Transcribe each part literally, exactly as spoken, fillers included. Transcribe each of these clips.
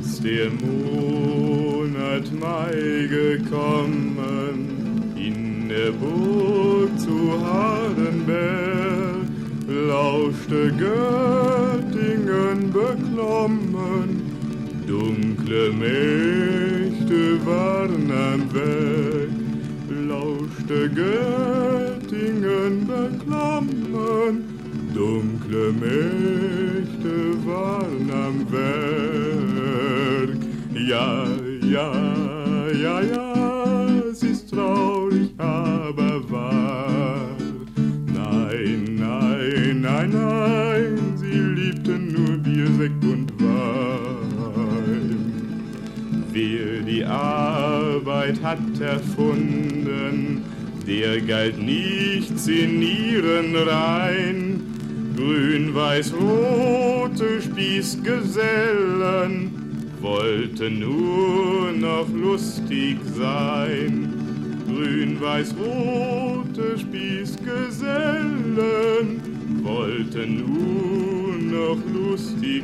Ist der Monat Mai gekommen, in der Burg zu Hardenberg, lauschte Göttingen beklommen, dunkle Mächte waren am Werk, lauschte Göttingen beklommen, dunkle Mächte waren am Werk. Ja, ja, ja, ja, es ist traurig, aber wahr. Nein, nein, nein, nein, sie liebten nur Bier, Sekt und Wein. Wer die Arbeit hat erfunden, der galt nichts in ihren Reihen. Grün-weiß-rote Spießgesellen wollten nur noch lustig sein. Grün-weiß-rote Spießgesellen wollten nur noch lustig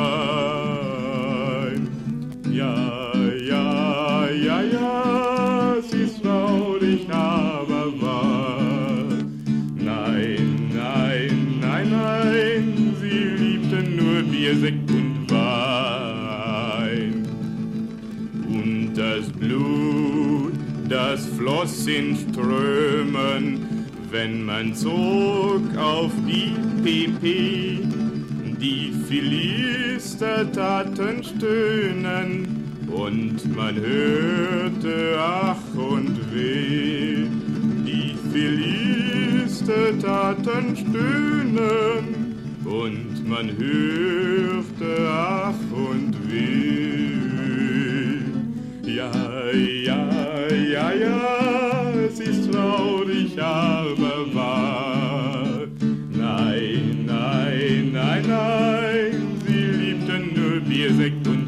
sein. Ja, ja, ja, ja, es ist traurig, aber wahr. Nein, nein, nein, nein, sie liebten nur Bier, Sekt und Wein. Und das Blut, das floss in Strömen, wenn man zog auf die P P. Die Philister taten stöhnen und man hörte ach und weh. Die Philister taten stöhnen und man hörte ach und weh. Ja, ja, ja, ja, es ist traurig, aber wahr. Nein, nein, nein, nein, sie liebten nur Bier, Sekt und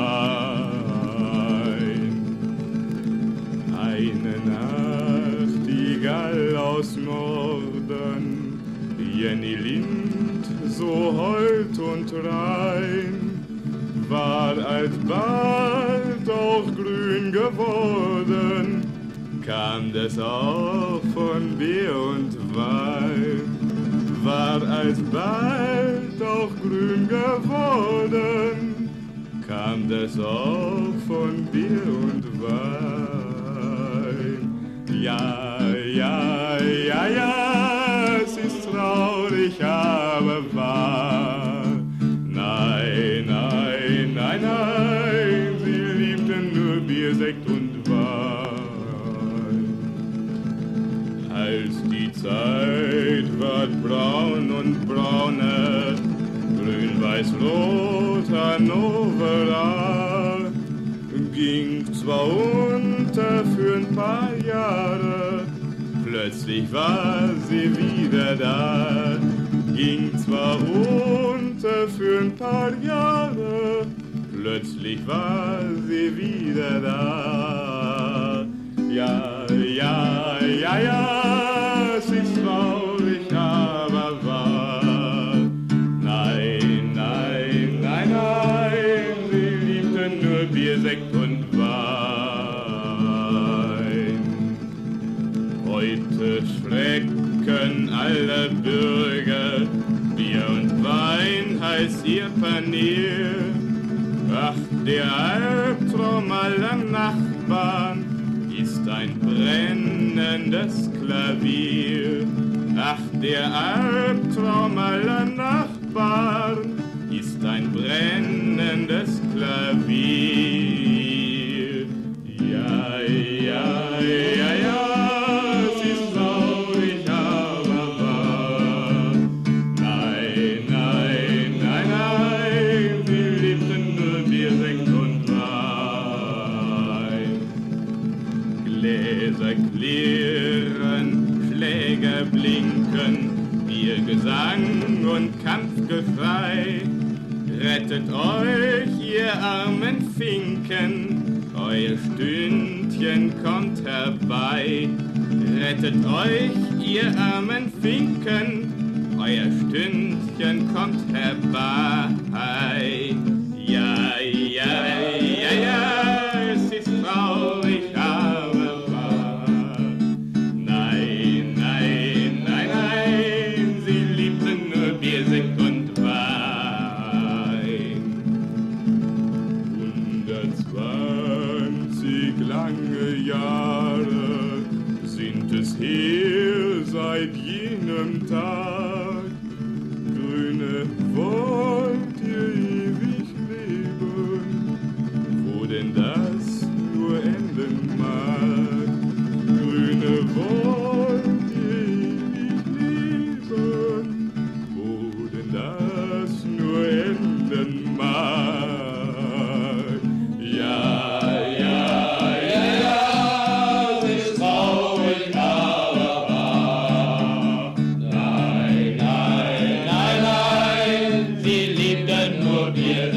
Wein. Eine Nachtigall aus Norden, Jenny Lind, so hold und rein, war alsbald auch grün geworden, kam das auch von Bier und Wein. War alsbald auch grün geworden, kam das auch von Bier und Wein. Ja, ja, ja, ja, es ist traurig, aber wahr. Nein, nein, nein, nein, sie liebten nur Bier, Sekt und Wein. Als die Zeit ward braun und brauner, grün-weiß-rot Hannover, ging zwar unter für ein paar Jahre, plötzlich war sie wieder da. Ging zwar unter für ein paar Jahre, plötzlich war sie wieder da. Ja, ja, ja, ja, es ist traurig, aber wahr. Nein, nein, nein, nein, sie liebten nur Bier, Sekt und Wein. Heute schrecken alle Bürger, Bier und Wein heißt ihr Panier. Ach, der Albtraum aller Nachbarn ist ein brennendes Klavier. Ach, der Albtraum aller Nachbarn ist ein brennendes Klavier. Ja, ja, ja, ja, es ist traurig, aber wahr. Nein, nein, nein, nein, sie liebten nur Bier, Sekt und Wein. Gläser klirren, Schläger blinken, Biergesang und Kampfgeschrei. Rettet euch, ihr armen Finken, euer Stündchen kommt herbei. Rettet euch, ihr armen Finken, euer Stündchen kommt herbei. Ja, ja, wollen nur Bier.